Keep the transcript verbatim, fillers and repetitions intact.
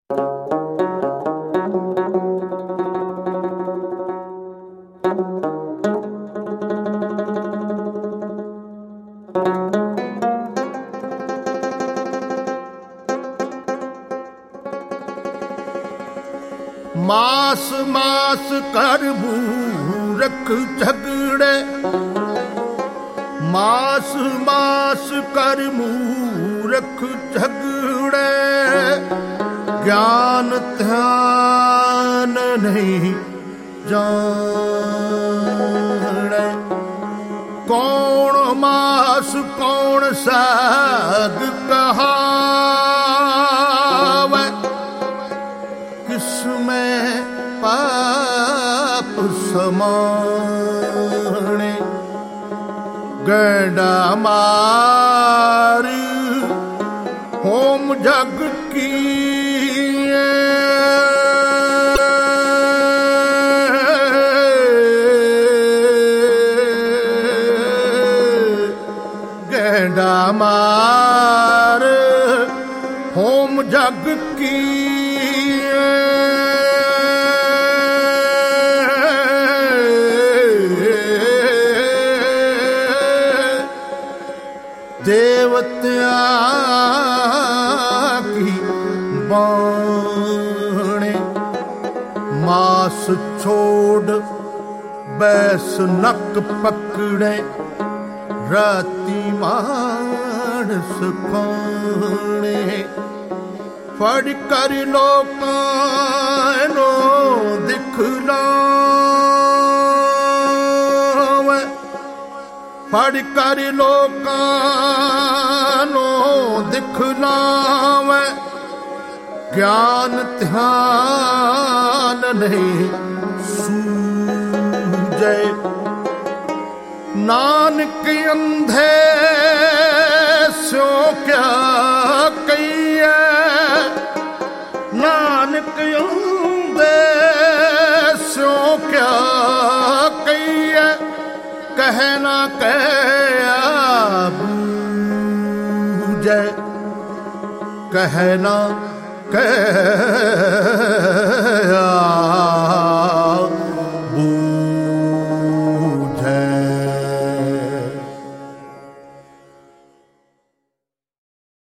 ਮਾਸ ਮਾਸ ਕਰ ਮੂਰਖ ਝਗੜੇ, ਮਾਸ ਮਾਸ ਕਰ ਮੂਰਖ ਝਗੜੇ, ਗਿਆਨ ਧਿਆਨ ਨਹੀਂ ਜਾਣੈ। ਕੌਣ ਮਾਸ ਕੌਣ ਸਾਗ ਕਹਾਵੈ, ਕਿਸ ਮੈਂ ਪਾਪ ਸਮਾਣੇ। ਗੈਂਡਾ ਮਾਰ ਹੋਮ ਜਗ ਕੀਏ, ਗੈਂਡਾ ਮਾਰ ਹੋਮ ਜਗ ਕੀਏ। ਦੇਵਤਿਆਂ ਕੀ ਬਾਣੇ, ਮਾਸ ਛੋੜ ਬੈਸ ਨੱਕ ਪਕੜੇ, ਰਾਤੀ ਮਾਨਸ ਖਾਣੇ। ਫੜ ਕਰ ਲੋਕਾਂ ਨੂੰ ਦਿਖਲਾਵੇ, ਫੜ ਕਰ ਲੋਕਾਂ ਨੂੰ ਦਿਖਲਾਵੇ, ਗਿਆਨ ਧਿਆਨ ਨਹੀਂ ਸੂਝੈ। ਨਾਨਕ ਅੰਧੇ ਸਿਉ ਕਿਆ ਕਹੀਐ, ਨਾਨਕ ਅੰਧੇ ਸਿਉ ਕਿਆ ਕਹੀਐ, ਕਹਿ ਨਾ ਕਹਿਆ ਬੂਝੈ, ਕਹਿ ਨਾ ਕਹਿ